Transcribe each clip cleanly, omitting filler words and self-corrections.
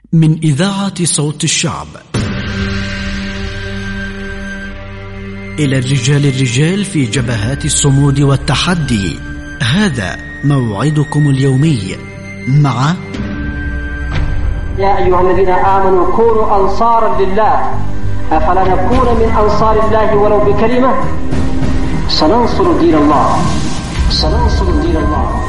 من إذاعة صوت الشعب إلى الرجال في جبهات الصمود والتحدي. هذا موعدكم اليومي مع يا أيها الذين آمنوا كونوا أنصارا لله أفلا نكون من أنصار الله ولو بكلمة. سننصر دين الله، سننصر دين الله.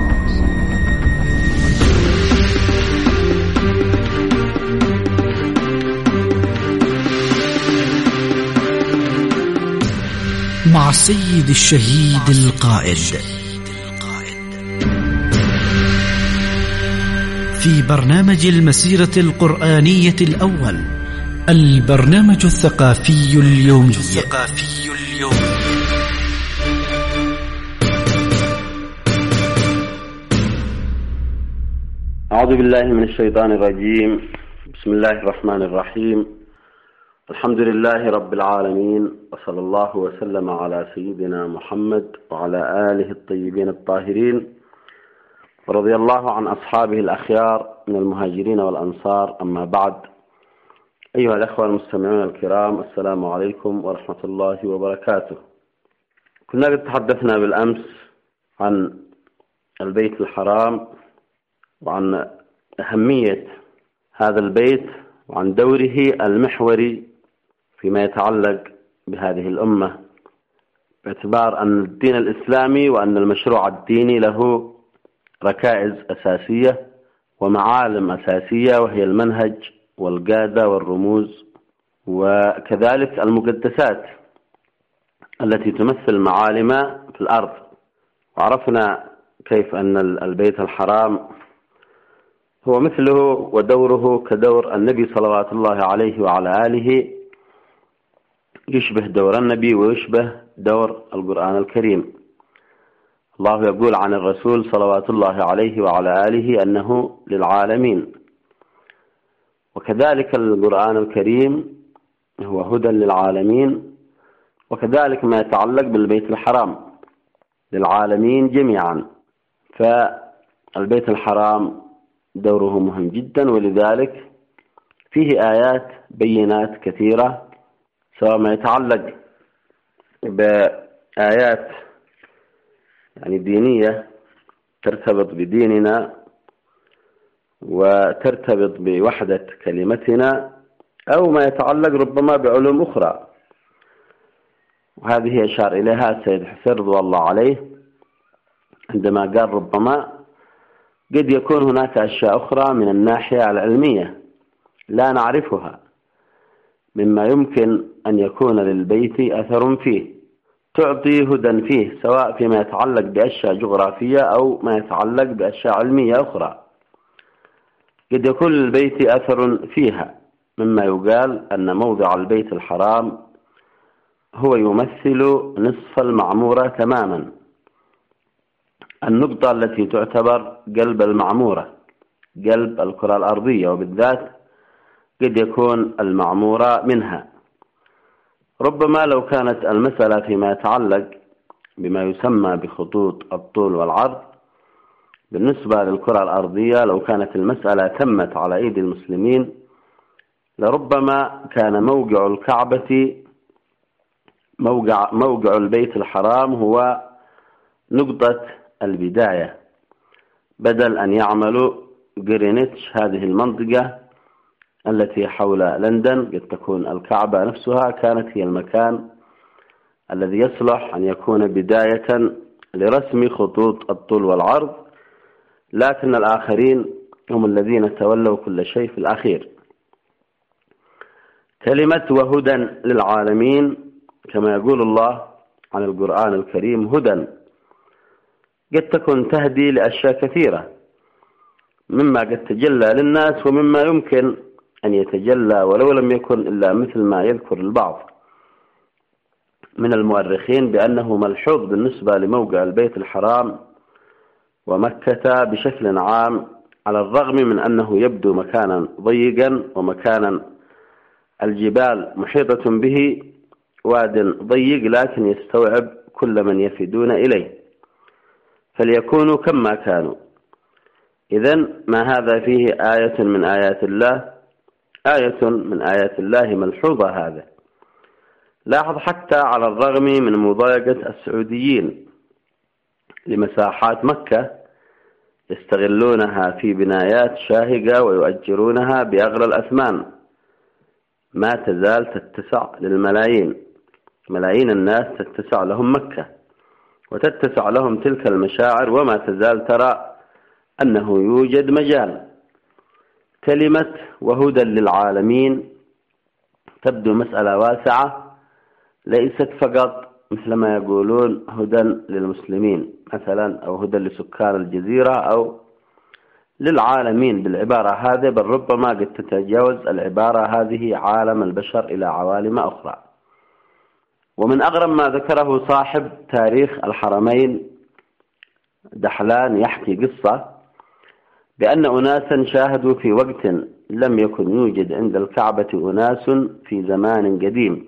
مع السيد الشهيد القائد في برنامج المسيرة القرآنية الأول، البرنامج الثقافي اليومي. أعوذ بالله من الشيطان الرجيم. بسم الله الرحمن الرحيم. الحمد لله رب العالمين، وصلى الله وسلم على سيدنا محمد وعلى آله الطيبين الطاهرين، ورضي الله عن أصحابه الأخيار من المهاجرين والأنصار. أما بعد، أيها الأخوة المستمعون الكرام، السلام عليكم ورحمة الله وبركاته. كنا قد تحدثنا بالأمس عن البيت الحرام وعن أهمية هذا البيت وعن دوره المحوري فيما يتعلق بهذه الأمة، باعتبار أن الدين الإسلامي وأن المشروع الديني له ركائز أساسية ومعالم أساسية، وهي المنهج والقادة والرموز، وكذلك المقدسات التي تمثل معالم في الأرض. وعرفنا كيف أن البيت الحرام هو مثله ودوره كدور النبي صلوات الله عليه وعلى آله، يشبه دور النبي ويشبه دور القرآن الكريم. الله يقول عن الرسول صلوات الله عليه وعلى آله أنه للعالمين، وكذلك القرآن الكريم هو هدى للعالمين، وكذلك ما يتعلق بالبيت الحرام للعالمين جميعا. فالبيت الحرام دوره مهم جدا، ولذلك فيه آيات بينات كثيرة، سواء ما يتعلق بآيات دينية ترتبط بديننا وترتبط بوحدة كلمتنا، أو ما يتعلق ربما بعلوم أخرى، وهذه أشار إليها السيد حسين رضي الله عليه عندما قال ربما قد يكون هناك أشياء أخرى من الناحية العلمية لا نعرفها، مما يمكن أن يكون للبيت أثر فيه، تعطي هدى فيه، سواء فيما يتعلق بأشياء جغرافية أو ما يتعلق بأشياء علمية أخرى. قد يكون للبيت أثر فيها، مما يقال أن موضع البيت الحرام هو يمثل نصف المعمورة تماما، النقطة التي تعتبر قلب المعمورة، قلب الكرة الأرضية، وبالذات قد يكون المعمورة منها. ربما لو كانت المسألة فيما يتعلق بما يسمى بخطوط الطول والعرض بالنسبة للكرة الأرضية، لو كانت المسألة تمت على أيدي المسلمين، لربما كان موقع الكعبة موقع البيت الحرام هو نقطة البداية، بدل أن يعملوا غرينتش، هذه المنطقة التي حول لندن، قد تكون الكعبة نفسها كانت هي المكان الذي يصلح أن يكون بداية لرسم خطوط الطول والعرض، لكن الآخرين هم الذين تولوا كل شيء في الأخير. كلمة وهدى للعالمين، كما يقول الله عن القرآن الكريم هدى، قد تكون تهدي لأشياء كثيرة، مما قد تجلى للناس ومما يمكن أن يتجلى ولو لم يكن إلا مثل ما يذكر البعض من المؤرخين بأنه ملحوظ بالنسبة لموقع البيت الحرام ومكة بشكل عام، على الرغم من أنه يبدو مكانا ضيقا ومكانا الجبال محيطة به، واد ضيق لكن يستوعب كل من يفدون إليه، فليكونوا كما كانوا. إذن ما هذا فيه آية من آيات الله، آية من آيات الله ملحوظة. هذا لاحظ حتى على الرغم من مضايقة السعوديين لمساحات مكة يستغلونها في بنايات شاهقة ويؤجرونها بأغلى الأثمان، ما تزال تتسع للملايين. ملايين الناس تتسع لهم مكة وتتسع لهم تلك المشاعر، وما تزال ترى أنه يوجد مجال. كلمة وهدى للعالمين تبدو مسألة واسعة، ليست فقط مثل ما يقولون هدى للمسلمين مثلا، أو هدى لسكان الجزيرة، أو للعالمين بالعبارة هذه، بل ربما قد تتجاوز العبارة هذه عالم البشر إلى عوالم أخرى. ومن أغرب ما ذكره صاحب تاريخ الحرمين دحلان يحكي قصة بأن أناسا شاهدوا في وقت لم يكن يوجد عند الكعبة أناس في زمان قديم،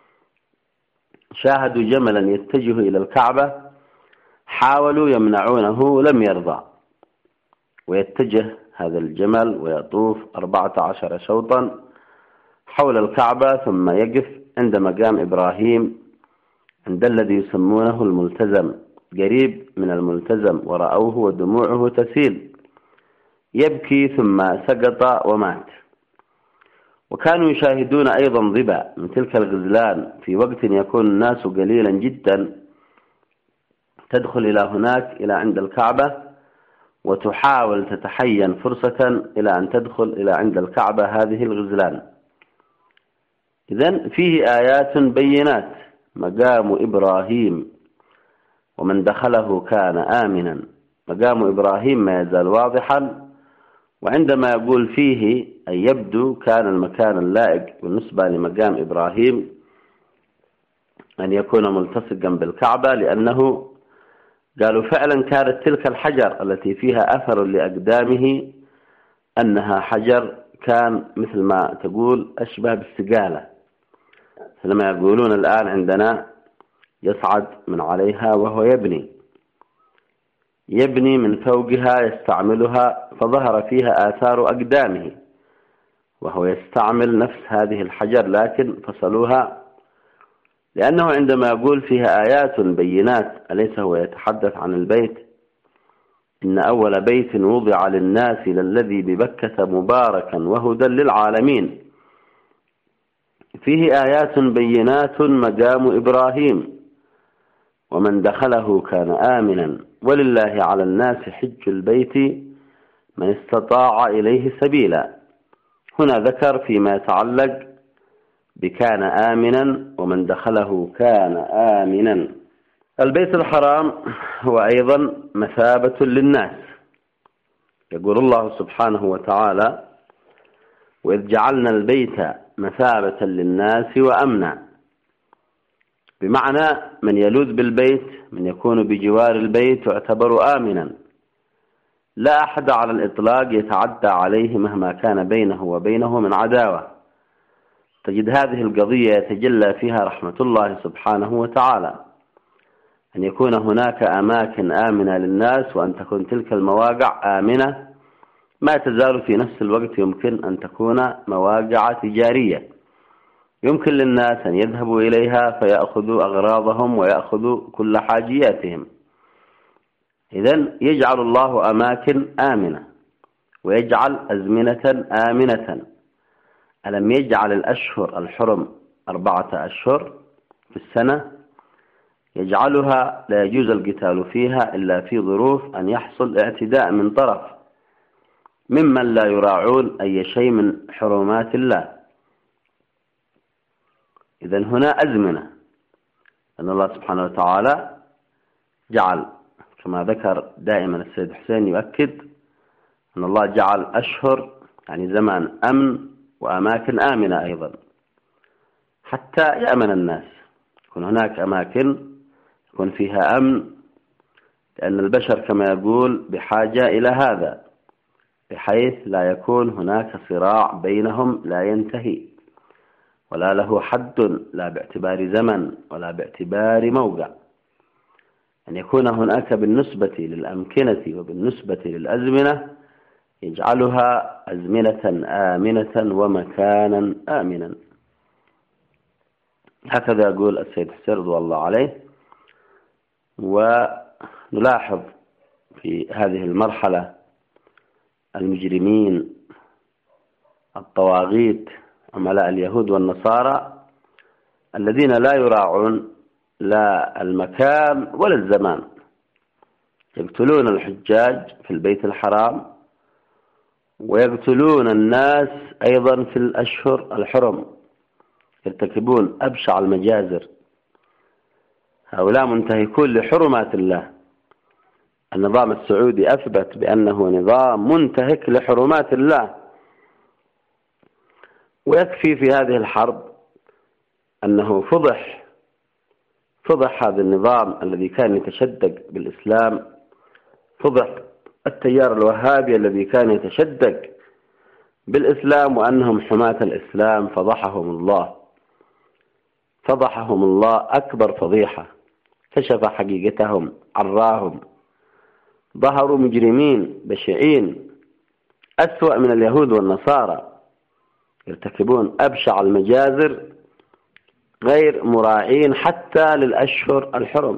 شاهدوا جملا يتجه إلى الكعبة، حاولوا يمنعونه لم يرضى، ويتجه هذا الجمل ويطوف 14 شوطا حول الكعبة، ثم يقف عند مقام إبراهيم عند الذي يسمونه الملتزم، قريب من الملتزم، ورأوه ودموعه تسيل، يبكي ثم سقط ومات. وكانوا يشاهدون أيضا ضبا من تلك الغزلان في وقت يكون الناس قليلا جدا، تدخل إلى هناك إلى عند الكعبة وتحاول تتحين فرصة إلى أن تدخل إلى عند الكعبة هذه الغزلان. إذن فيه آيات بينات. مقام إبراهيم ومن دخله كان آمنا، مقام إبراهيم ما يزال واضحا، وعندما يقول فيه أن يبدو كان المكان اللائق بالنسبة لمقام إبراهيم أن يكون ملتصقا بالكعبة، لأنه قالوا فعلا كانت تلك الحجر التي فيها أثر لأقدامه أنها حجر كان مثل ما تقول أشبه بالسقالة، لما يقولون الآن عندنا يصعد من عليها وهو يبني من فوقها يستعملها، فظهر فيها آثار أقدامه وهو يستعمل نفس هذه الحجر، لكن فصلوها، لأنه عندما يقول فيها آيات بينات أليس هو يتحدث عن البيت؟ إن أول بيت وضع للناس للذي ببكة مباركا وهدى للعالمين، فيه آيات بينات مقام إبراهيم ومن دخله كان آمنا ولله على الناس حج البيت من استطاع إليه سبيلا. هنا ذكر فيما يتعلق بكان آمنا ومن دخله كان آمنا. البيت الحرام هو أيضا مثابة للناس، يقول الله سبحانه وتعالى وإذ جعلنا البيت مثابة للناس وأمنا، بمعنى من يلوذ بالبيت، من يكون بجوار البيت يعتبر آمنا، لا أحد على الإطلاق يتعدى عليه مهما كان بينه وبينه من عداوة. تجد هذه القضية يتجلى فيها رحمة الله سبحانه وتعالى، أن يكون هناك أماكن آمنة للناس، وأن تكون تلك المواقع آمنة، ما تزال في نفس الوقت يمكن أن تكون مواقع تجارية، يمكن للناس أن يذهبوا إليها فيأخذوا أغراضهم ويأخذوا كل حاجياتهم. إذن يجعل الله أماكن آمنة ويجعل أزمنة آمنة. ألم يجعل الأشهر الحرم 4 أشهر في السنة، يجعلها لا يجوز القتال فيها إلا في ظروف أن يحصل اعتداء من طرف ممن لا يراعون أي شيء من حرمات الله. إذن هنا أزمنة، أن الله سبحانه وتعالى جعل كما ذكر دائما السيد حسين يؤكد أن الله جعل أشهر يعني زمان أمن وأماكن آمنة أيضا، حتى يأمن الناس، يكون هناك أماكن يكون فيها أمن، لأن البشر كما يقول بحاجة إلى هذا، بحيث لا يكون هناك صراع بينهم لا ينتهي ولا له حد، لا باعتبار زمن ولا باعتبار موقع، أن يكون هناك بالنسبة للأمكنة وبالنسبة للأزمنة يجعلها أزمنة آمنة ومكانا آمنا. هكذا يقول السيد حسين رضي الله عليه. ونلاحظ في هذه المرحلة المجرمين الطواغيت عملاء اليهود والنصارى الذين لا يراعون لا المكان ولا الزمان، يقتلون الحجاج في البيت الحرام ويقتلون الناس أيضا في الأشهر الحرم، يرتكبون أبشع المجازر. هؤلاء منتهكون لحرمات الله. النظام السعودي أثبت بأنه نظام منتهك لحرمات الله. ويكفي في هذه الحرب أنه فضح هذا النظام الذي كان يتشدق بالإسلام، فضح التيار الوهابي الذي كان يتشدق بالإسلام وأنهم حماة الإسلام. فضحهم الله أكبر فضيحة، كشف حقيقتهم، عراهم، ظهروا مجرمين بشعين أسوأ من اليهود والنصارى، يرتكبون أبشع المجازر غير مراعين حتى للأشهر الحرم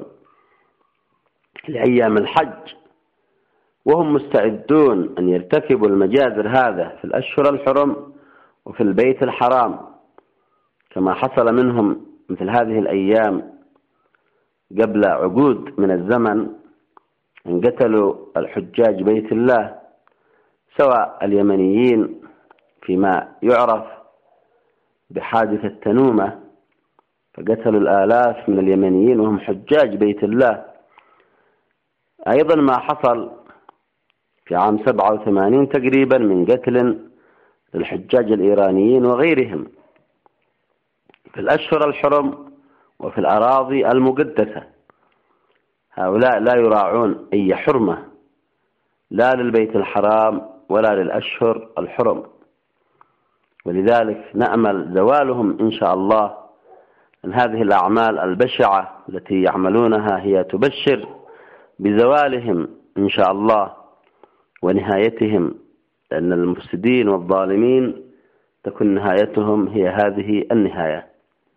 لأيام الحج، وهم مستعدون أن يرتكبوا المجازر هذا في الأشهر الحرم وفي البيت الحرام، كما حصل منهم مثل هذه الأيام قبل عقود من الزمن أن قتلوا الحجاج بيت الله، سواء اليمنيين فيما يعرف بحادث التنومة، فقتلوا الآلاف من اليمنيين وهم حجاج بيت الله. أيضا ما حصل في عام 87 تقريبا من قتل للحجاج الإيرانيين وغيرهم في الأشهر الحرم وفي الأراضي المقدسة. هؤلاء لا يراعون أي حرمة لا للبيت الحرام ولا للأشهر الحرم، ولذلك نأمل زوالهم إن شاء الله. أن هذه الأعمال البشعة التي يعملونها هي تبشر بزوالهم إن شاء الله ونهايتهم، لأن المفسدين والظالمين تكون نهايتهم هي هذه النهاية.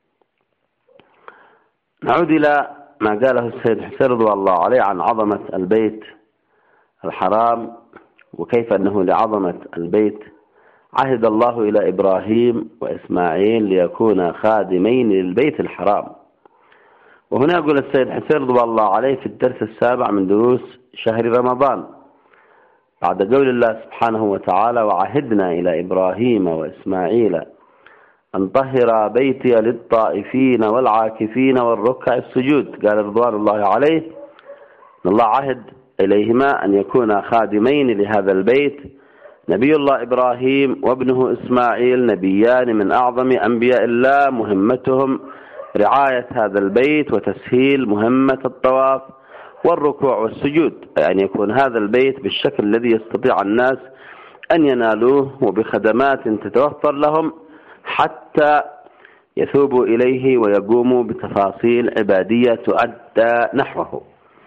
نعود إلى ما قاله السيد حسين رضي الله عليه عن عظمة البيت الحرام، وكيف أنه لعظمة البيت عهد الله إلى إبراهيم وإسماعيل ليكونا خادمين للبيت الحرام. وهنا يقول السيد حسين رضي الله عليه في الدرس السابع من دروس شهر رمضان بعد قول الله سبحانه وتعالى: وعهدنا إلى إبراهيم وإسماعيل أن طهر بيتي للطائفين والعاكفين والركع السجود. قال رضوان الله عليه أن الله عهد إليهما أن يكونا خادمين لهذا البيت. نبي الله إبراهيم وابنه إسماعيل نبيان من أعظم أنبياء الله، مهمتهم رعاية هذا البيت وتسهيل مهمة الطواف والركوع والسجود، يعني يكون هذا البيت بالشكل الذي يستطيع الناس أن ينالوه وبخدمات تتوفر لهم حتى يثوبوا إليه ويقوموا بتفاصيل عبادية تؤدى نحوه.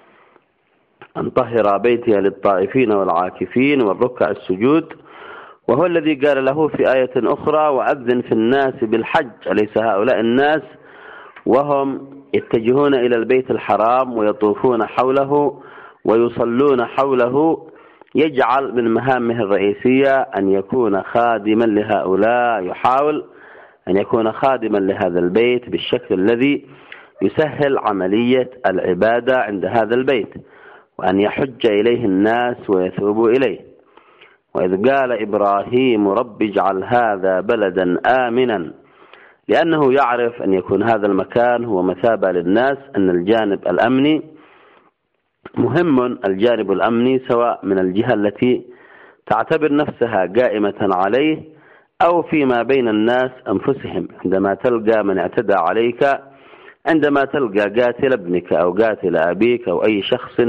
أن طهر بيتي للطائفين والعاكفين والركع السجود، وهو الذي قال له في آية أخرى: وأذن في الناس بالحج. أليس هؤلاء الناس وهم يتجهون إلى البيت الحرام ويطوفون حوله ويصلون حوله، يجعل من مهامه الرئيسية أن يكون خادما لهؤلاء، يحاول أن يكون خادما لهذا البيت بالشكل الذي يسهل عملية العبادة عند هذا البيت، وأن يحج إليه الناس ويثوبوا إليه. وإذ قال إبراهيم: رب اجعل هذا بلدا آمنا، لأنه يعرف أن يكون هذا المكان هو مثابة للناس، أن الجانب الأمني مهم، الجانب الأمني سواء من الجهة التي تعتبر نفسها قائمة عليه أو فيما بين الناس أنفسهم. عندما تلقى من اعتدى عليك، عندما تلقى قاتل ابنك أو قاتل أبيك أو أي شخص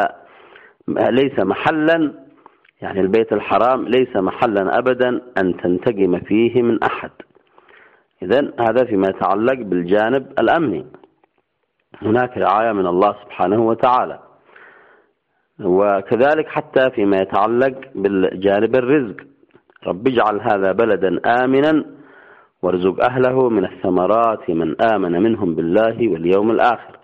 ليس محلا، يعني البيت الحرام ليس محلا أبدا أن تنتقم فيه من أحد. إذن هذا فيما يتعلق بالجانب الأمني، هناك رعاية من الله سبحانه وتعالى. وكذلك حتى فيما يتعلق بالجانب الرزق، رب اجعل هذا بلدا آمنا وارزق أهله من الثمرات من آمن منهم بالله واليوم الآخر.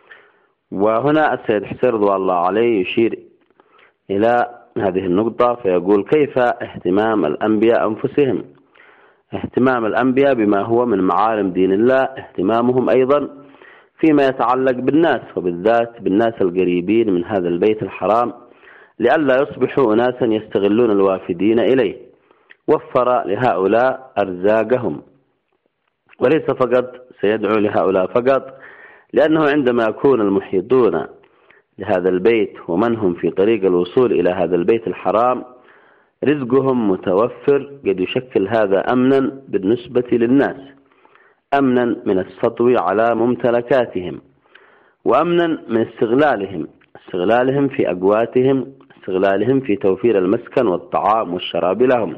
وهنا السيد حسين رضوان الله عليه يشير إلى هذه النقطة فيقول: كيف اهتمام الأنبياء أنفسهم، اهتمام الأنبياء بما هو من معالم دين الله، اهتمامهم أيضا فيما يتعلق بالناس وبالذات بالناس القريبين من هذا البيت الحرام، لئلا يصبحوا أناسا يستغلون الوافدين إليه. وفر لهؤلاء أرزاقهم، وليس فقط سيدعو لهؤلاء فقط، لأنه عندما يكون المحيطون لهذا البيت ومن هم في طريق الوصول إلى هذا البيت الحرام رزقهم متوفر، قد يشكل هذا أمنا بالنسبة للناس، أمنا من السطو على ممتلكاتهم، وأمنا من استغلالهم في أقواتهم، استغلالهم في توفير المسكن والطعام والشراب لهم.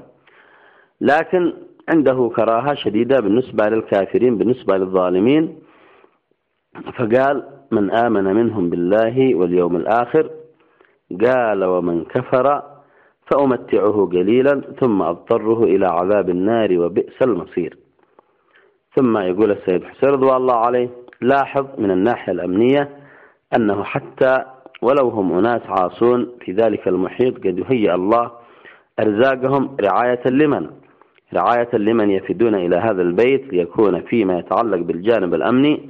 لكن عنده كراهة شديدة بالنسبة للكافرين، بالنسبة للظالمين، فقال: من آمن منهم بالله واليوم الآخر، قال: ومن كفر فأمتعه قليلا ثم أضطره إلى عذاب النار وبئس المصير. ثم يقول السيد حسين رضوان الله عليه: لاحظ من الناحية الأمنية أنه حتى ولو هم أناس عاصون في ذلك المحيط قد يهيئ الله أرزاقهم رعاية لمن يفدون إلى هذا البيت، ليكون فيما يتعلق بالجانب الأمني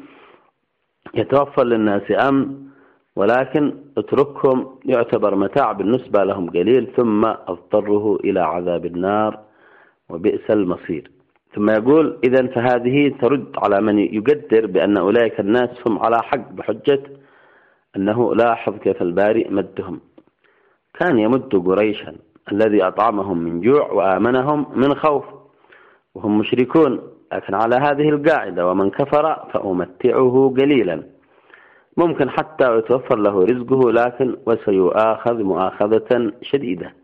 يتوفر للناس أمن، ولكن اتركهم يعتبر متاع بالنسبة لهم قليل ثم اضطره إلى عذاب النار وبئس المصير. ثم يقول: إذن فهذه ترد على من يقدر بأن أولئك الناس هم على حق، بحجة أنه لاحظ كيف البارئ مدهم، كان يمد قريشا الذي أطعمهم من جوع وآمنهم من خوف وهم مشركون، لكن على هذه القاعدة: ومن كفر فأمتعه قليلا، ممكن حتى يتوفر له رزقه لكن وسيؤاخذ مؤاخذة شديدة.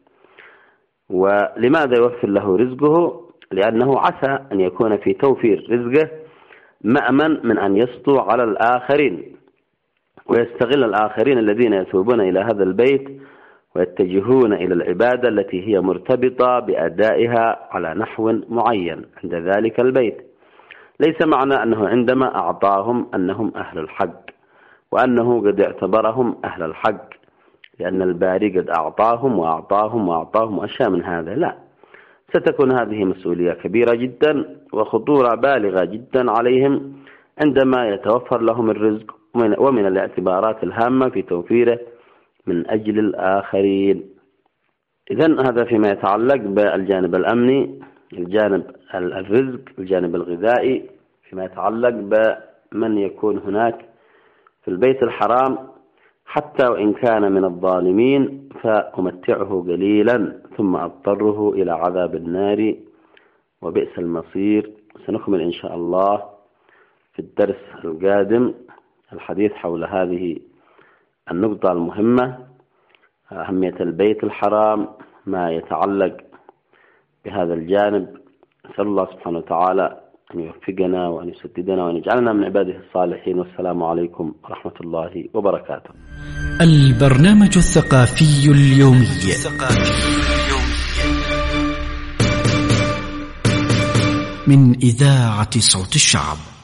ولماذا يوفر له رزقه؟ لأنه عسى أن يكون في توفير رزقه مأمن من أن يسطو على الآخرين ويستغل الآخرين الذين يتوبون إلى هذا البيت ويتجهون إلى العبادة التي هي مرتبطة بأدائها على نحو معين عند ذلك البيت. ليس معنى أنه عندما أعطاهم أنهم أهل الحق وأنه قد اعتبرهم أهل الحق لأن الباري قد أعطاهم أشياء من هذا، لا، ستكون هذه مسؤولية كبيرة جدا وخطورة بالغة جدا عليهم عندما يتوفر لهم الرزق، ومن الاعتبارات الهامة في توفيره من أجل الآخرين. إذن هذا فيما يتعلق بالجانب الأمني، الجانب الرزق، الجانب الغذائي، فيما يتعلق بمن يكون هناك في البيت الحرام حتى وإن كان من الظالمين فأمتعه قليلا ثم أضطره إلى عذاب النار وبئس المصير. سنكمل إن شاء الله في الدرس القادم الحديث حول هذه النقطة المهمة، أهمية البيت الحرام، ما يتعلق بهذا الجانب. نسأل الله سبحانه وتعالى أن يوفقنا وأن يسددنا وأن يجعلنا من عباده الصالحين، والسلام عليكم ورحمة الله وبركاته. البرنامج الثقافي اليومي من إذاعة صوت الشعب.